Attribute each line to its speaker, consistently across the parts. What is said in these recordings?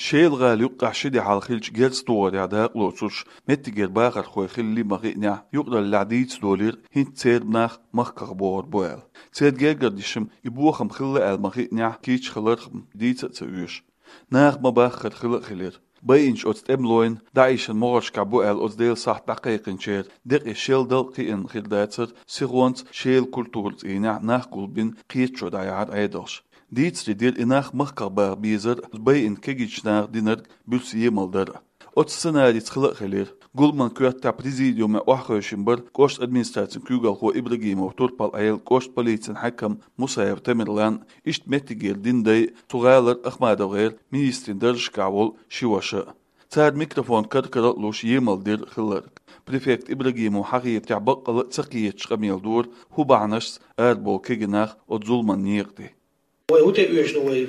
Speaker 1: شيل غالي قحشدي على خيلش جلس طور يعداق لوتوش متجر باخر خوي خلي مغينا يقدر العديد دولار هين تسير بناخ مخكر بور بوال تسير جيجر ديشم يبوخم خلا المغينا كيش خلرخم ديت تسويش ناخ مباخر خلر بينش أوت إملوين دايش المورش كابوال أوت ديل صح دقيقين شير دق الشيل دل قين خلداتر سيغونت شيل كولتور إينا ناخ قلبين قيتشو دايعاد عيدوش ديتس دير إناخ مخكر بيزر بين كيجيش ناخ دينر بلسي مالدر أوت سنة خلق خلير قول كوات بريزيديوم أحرشنبر كوشت أدمنستراتيون كوغل هو إبراهيم توربال أيل كوشت بوليتين حكم مساير تمرلان إشت متجير دين داي تغالر أخماد غير مينيسترين درش كاول شواشا تاد ميكروفون كركرات لوش يمال دير خلرك بريفكت إبراهيم حقيقة تعبق قلق تقيت شغميل دور هو بعنش أربو كيجناخ وظلمان نيقدي
Speaker 2: Hoe te uur we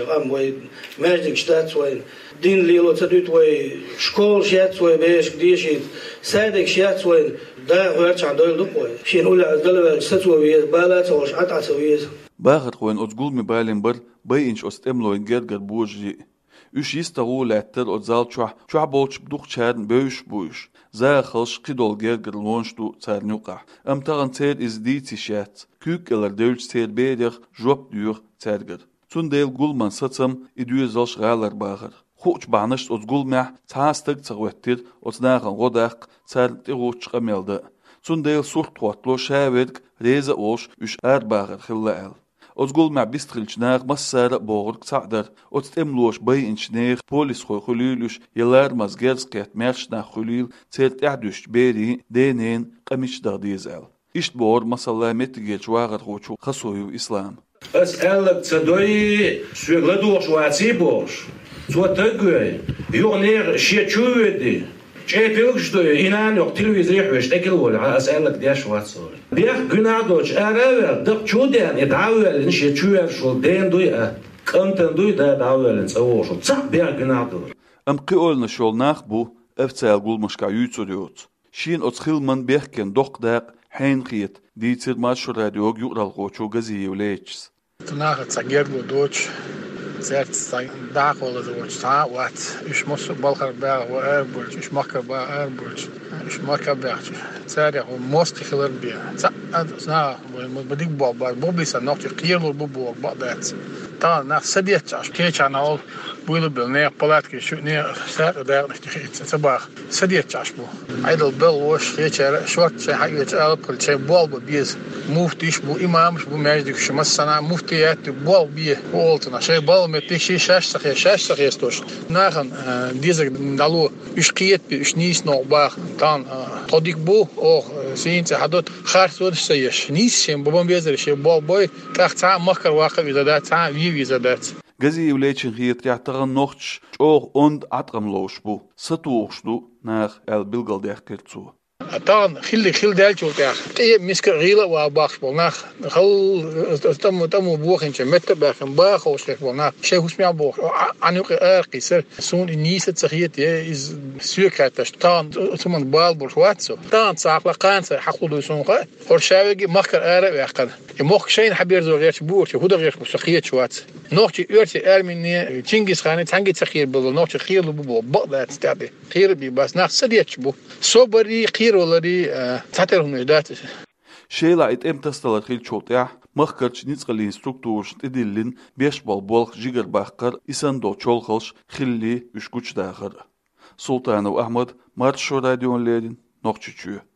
Speaker 2: managing staats we din lilo te doet we school schats we bezig die shit sadik schats we daar wordt aan deel doen we geen ola dalwel stats we balat of atat we
Speaker 1: باخد خوين أتقول مبالين بر بينش أستملو إن جرجر بوجي üç istağı letter o zal çuha bolç duq çern böş za xalş qidol gerger lonştu çernuqa am tağan çer iz diti şat kükler dölç çer beder job dur çerger tundel gulman satsam idüye zalş galar bağır خوچ بانشت از گل مه تاستگ تغوتیر از ناخن غداق سرت روچ قملده چون دیل سورت واتلو شاورگ ریزه اوش اش باغر خلال از گل مه بیستخلچ ناق مسار بورگ تعدر از تملوش بای انشنیخ پولیس خو خلیلوش یلار مزگرز کت مرش نا خلیل تیرت اعدوش بیری دینین قمیش دادیزل اشت بور مسلا متگیج واغر خوچو خسویو اسلام
Speaker 3: از elk تدوی سوگلدوش واسی بوش Zotagöy, yoğunlar şeçüydi. Çepilk işte inan yok televizyon iştekil ol, asallık diye şuat sor. Bir günadoç araver, dık çuden edavelin şeçüyer şol den duya, kantan duy da davelin savoşul. Çak bir günadoç.
Speaker 1: Am qolna şol nax bu, eftsel gulmaşka yütsürüyot. Şin otxilman berken dokdak hain qiyet, diitir maşur radio yural qoçu gaziyevleçs.
Speaker 4: Nax tsagerlo doç. Zert dagelijks wordt staan wat is moest balgar bij waar airburg is makker bij airburg is makker bij zeg je moest geler bij na maar dik bal bij bobis en nog je kilo bobo dat dan na sediet als keetje aan al boele neer palatje shoot neer staat daar nog te sabah sediet als bo idle bel was keetje short ze hij het alcohol ze bal bij mufti is bo imams bo mezdik şmas sana mufti et bal bij oltuna şey bal met die şaşsak yestoş nahan dizek dalo işkiyet bir işnis no bak dan todik bu o since hadot khars odseyeş nisem babam bezer şey bal boy kahta makar vakı izadat ta izadat
Speaker 1: Gazi evleçin hiyet yahtagan nohç çoğ und atramloş bu satuğuşdu nach el bilgal derkertsu
Speaker 4: dan khil delcho der te misker rile wa baxbol nach hal tamu buchinche metterbergen baagostek wel nach she husmia boog anuke erkise soon in niset zahit is suurkeit der stand zum balbol watso dan saqla qanse haqulu sonqa horshawegi makker ara waqan moch geen habir zo rechts boertje hoe der rechts zahit wat nog je uurtje ermine Chingis Khan tangi zahir bol nog je khirlu bu dat stade khir bi bas nach sadiet bu sobari khirolari taterhun dat
Speaker 1: Sheila it emtastalar khil chotya مخكرش نيتقلين ستركتورش تدلين بيشبال بولخ جيجر باخر إساندو چولخلش خلي وشكوش داخر سلطان وأحمد مارشو راديون ليدين نوخشو